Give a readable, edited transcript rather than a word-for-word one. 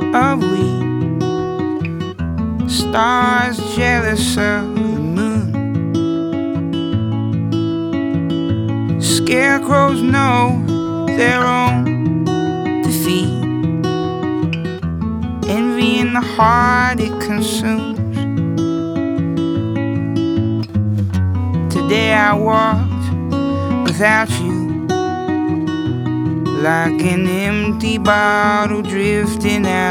of wheat. Stars jealous of the moon. Scarecrows know their own defeat. Envy in the heart it consumes. Today I walked without you, like an empty bottle drifting out.